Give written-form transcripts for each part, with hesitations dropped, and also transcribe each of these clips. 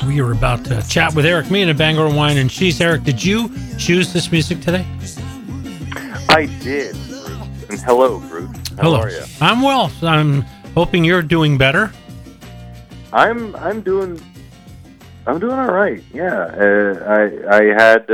We are about to chat with Eric Meehan of Bangor Wine and Cheese. Eric, did you choose this music today? I did, Bruce. And hello, Bruce. How are you? I'm well. I'm hoping you're doing better. I'm doing all right. Yeah. I had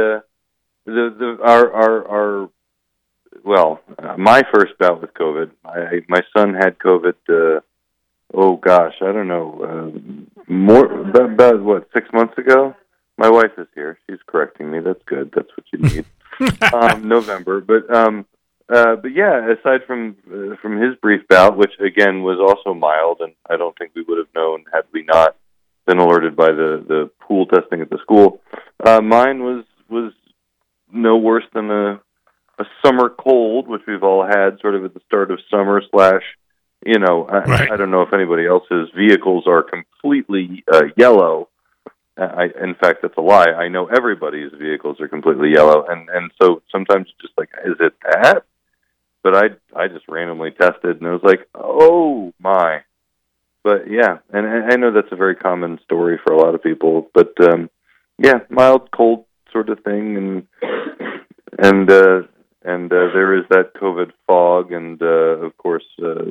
my first bout with COVID. My son had COVID. I don't know. About 6 months ago. My wife is here. She's correcting me. That's good. That's what you need. November, but yeah. Aside from his brief bout, which again was also mild, and I don't think we would have known had we not been alerted by the pool testing at the school. Mine was no worse than a summer cold, which we've all had sort of at the start of summer / Right. I don't know if anybody else's vehicles are completely yellow. In fact, that's a lie. I know everybody's vehicles are completely yellow, and so sometimes it's just like, is it that? But I just randomly tested, and it was like, oh my. But yeah, and I know that's a very common story for a lot of people. But yeah, mild cold sort of thing, and there is that COVID fog, and of course,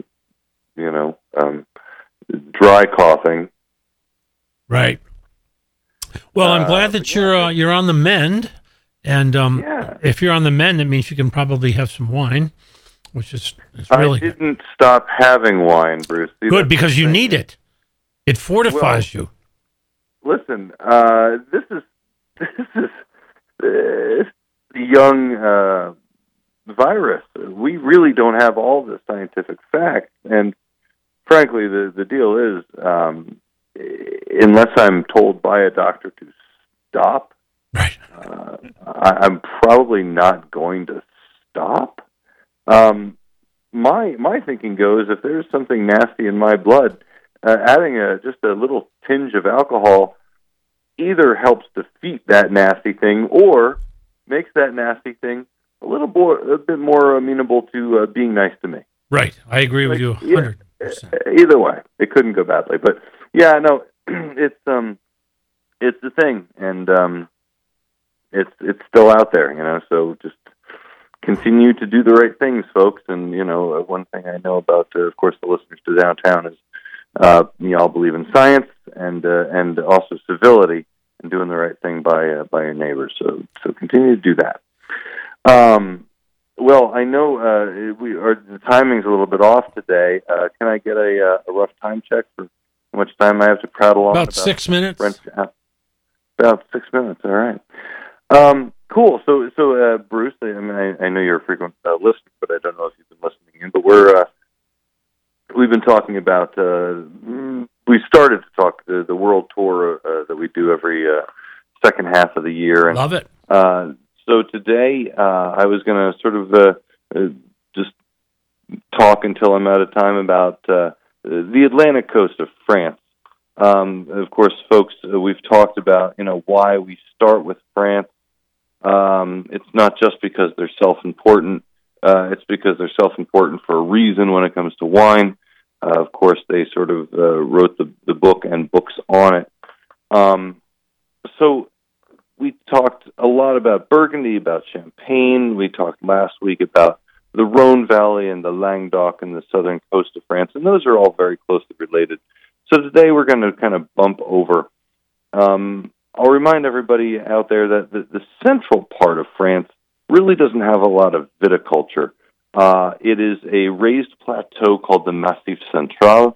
dry coughing. Right. Well, I'm glad that you're on the mend, and if you're on the mend, it means you can probably have some wine, which is really. I didn't stop having wine, Bruce. Good, because you need it. It fortifies you. Listen, this is young virus. We really don't have all the scientific facts, and frankly, the deal is, unless I'm told by a doctor to stop, right? I'm probably not going to stop. My thinking goes, if there's something nasty in my blood, adding just a little tinge of alcohol either helps defeat that nasty thing or makes that nasty thing a bit more amenable to being nice to me. Right, I agree with you 100%. Either way, it couldn't go badly. But yeah, no, it's the thing, and it's still out there, So just continue to do the right things, folks. And one thing I know about, of course, the listeners to Downtown is you all believe in science and also civility and doing the right thing by your neighbors. So continue to do that. Well, I know the timing's a little bit off today. Can I get a rough time check for how much time I have to prattle on? About 6 minutes. About 6 minutes. All right. Cool. So Bruce, I know you're a frequent listener, but I don't know if you've been listening in. But we've been talking about. We started to talk the world tour that we do every second half of the year. And, love it. So today, I was going to sort of just talk until I'm out of time about the Atlantic coast of France. Of course, folks, we've talked about why we start with France. It's not just because they're self-important. It's because they're self-important for a reason when it comes to wine. Of course, they sort of wrote the book and books on it. So we talked a lot about Burgundy, about Champagne. We talked last week about the Rhone Valley and the Languedoc and the southern coast of France, and those are all very closely related. So today we're going to kind of bump over. I'll remind everybody out there that the central part of France really doesn't have a lot of viticulture. It is a raised plateau called the Massif Central.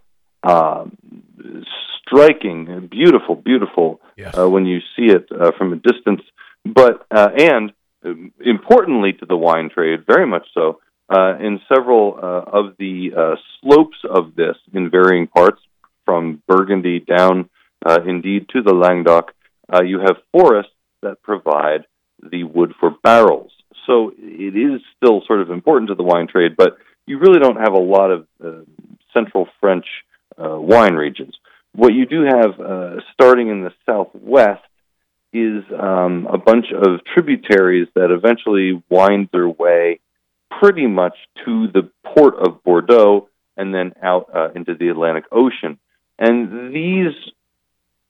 Striking, beautiful, yes. When you see it from a distance. But and importantly to the wine trade, very much so, in several of the slopes of this in varying parts, from Burgundy down indeed to the Languedoc, you have forests that provide the wood for barrels. So it is still sort of important to the wine trade, but you really don't have a lot of central French wine regions. What you do have, starting in the southwest, is a bunch of tributaries that eventually wind their way pretty much to the port of Bordeaux and then out into the Atlantic Ocean. And these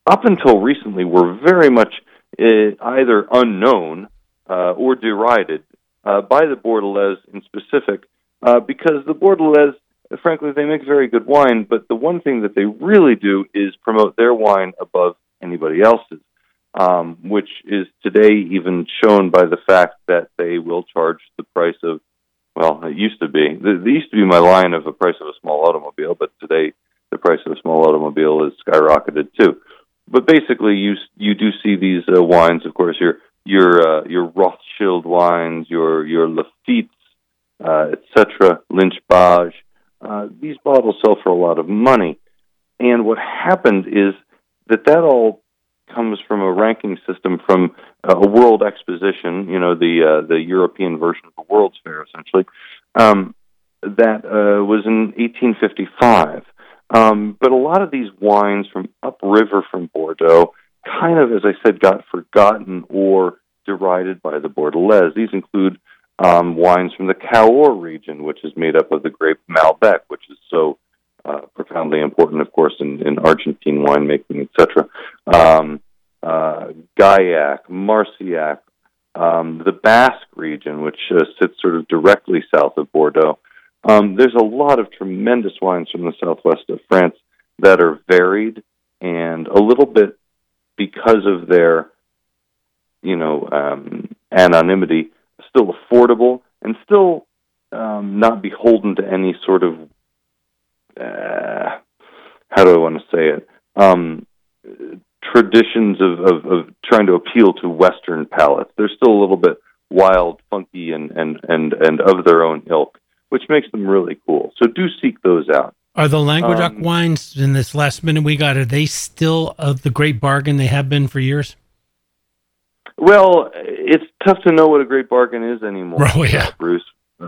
up until recently were very much either unknown or derided by the Bordelaise in specific, because the Bordelaise, frankly, they make very good wine, but the one thing that they really do is promote their wine above anybody else's, which is today even shown by the fact that they will charge the price of, well, it used to be. It used to be my line of the price of a small automobile, but today the price of a small automobile is skyrocketed too. But basically, you do see these wines, of course, your Rothschild wines, your Lafitte's, etc., Lynch Bages. These bottles sell for a lot of money, and what happened is that all comes from a ranking system from a World Exposition, the European version of the World's Fair, essentially. That was in 1855. But a lot of these wines from upriver from Bordeaux kind of, as I said, got forgotten or derided by the Bordelaise. These include wines from the Cahors region, which is made up of the grape Malbec, which is so profoundly important, of course, in Argentine winemaking, etc. Gaillac, Marcillac, the Basque region, which sits sort of directly south of Bordeaux. There's a lot of tremendous wines from the southwest of France that are varied and a little bit, because of their, anonymity, still affordable and still not beholden to any sort of, how do I want to say it, traditions of trying to appeal to Western palates. They're still a little bit wild, funky, and of their own ilk, which makes them really cool. So do seek those out. Are the Languedoc wines, in this last minute we got, are they still of the great bargain they have been for years? Well, it's tough to know what a great bargain is anymore, Bruce.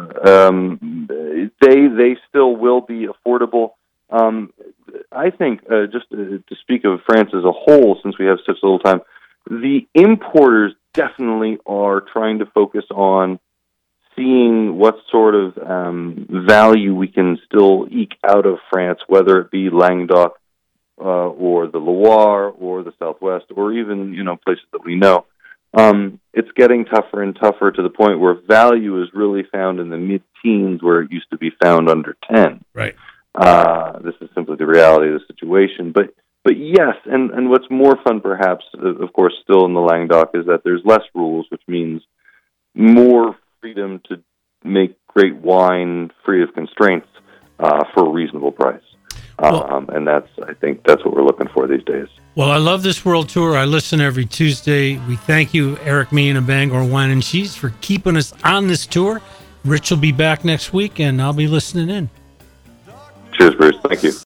They still will be affordable. I think, just to speak of France as a whole, since we have such little time, the importers definitely are trying to focus on seeing what sort of value we can still eke out of France, whether it be Languedoc or the Loire or the Southwest or even places that we know. It's getting tougher and tougher to the point where value is really found in the mid-teens, where it used to be found under 10. Right. This is simply the reality of the situation. But yes, and what's more fun perhaps, of course, still in the Languedoc, is that there's less rules, which means more freedom to make great wine free of constraints for a reasonable price. And I think that's what we're looking for these days. Well, I love this world tour. I listen every Tuesday. We thank you, Eric Meehan of Bangor Wine and Cheese, for keeping us on this tour. Rich will be back next week, and I'll be listening in. Cheers, Bruce. Thank you.